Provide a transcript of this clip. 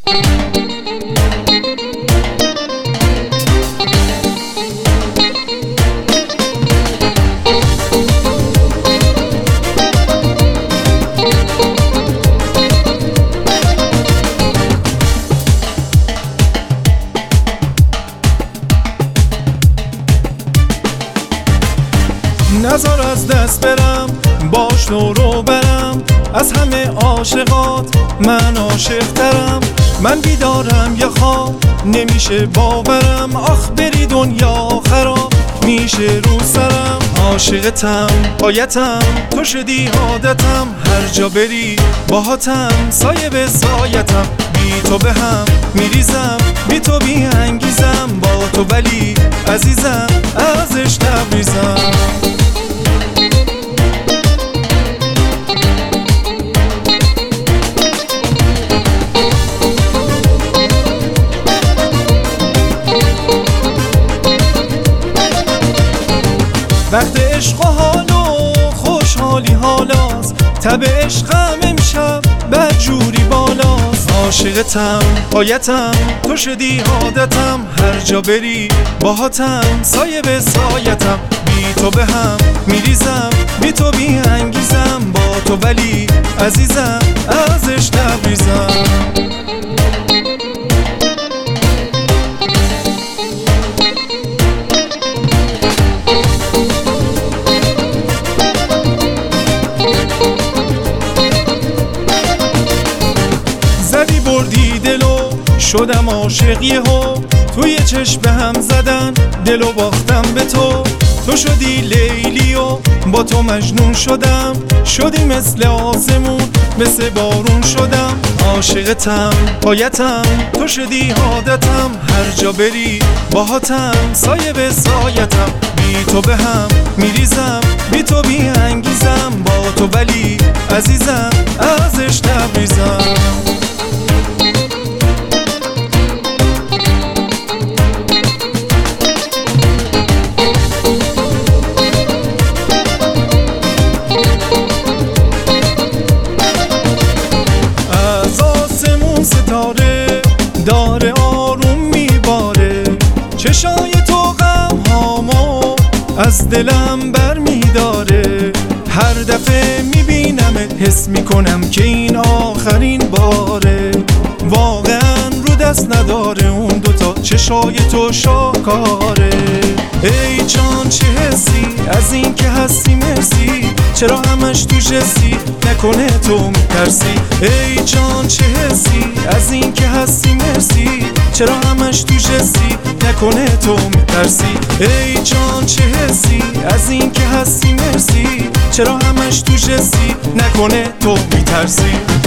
نذار از دست برم، باش رو برم، از همه عاشقات من عاشق ترم. من بیدارم یا خواب نمیشه باورم، آخ بری دنیا خراب میشه رو سرم. عاشقتم پایتم تو شدی عادتم، هر جا بری باهاتم سایه به سایتم. بی تو به هم میریزم، بی تو بی انگیزم، با تو ولی عزیزم ازش تبریزم. وقت عشق و حال و خوشحالی حالاست، تب عشقم امشب بدجوری بالاست. عاشقتم پایتم تو شدی عادتم، هر جا بری باهاتم سایه به سایتم. بی تو به هم میریزم، بی تو بی انگیزم، با تو ولی عزیزم ازش تبریزم. زدی بردی دلو شدم عاشق یهو، توی چشم به هم زدن دلو باختم به تو. تو شدی لیلی و با تو مجنون شدم، شدی مثل آسمون مثل بارون شدم. عاشقتم پایتم تو شدی عادتم، هر جا بری باهاتم سایه به سایتم. بی تو به هم میریزم، بی تو بی انگیزم، با تو ولی عزیزم ازش تبریزم. ستاره داره آروم میباره، چشای تو غم هامو از دلم بر میداره. هر دفعه میبینمت حس میکنم که این آخرین باره. واقعا رو دست نداره اون دوتا چشای تو شاکاره. ای جان چه حسی از این که هستی مرسی، چرا همش تو جسی نکنه تو میترسی. ای جان چه حسی از این که هستی مرسی، چرا همش تو جسی نکنه تو میترسی. ای جان چه حسی از این که هستی مرسی، چرا همش تو جسی نکنه تو میترسی.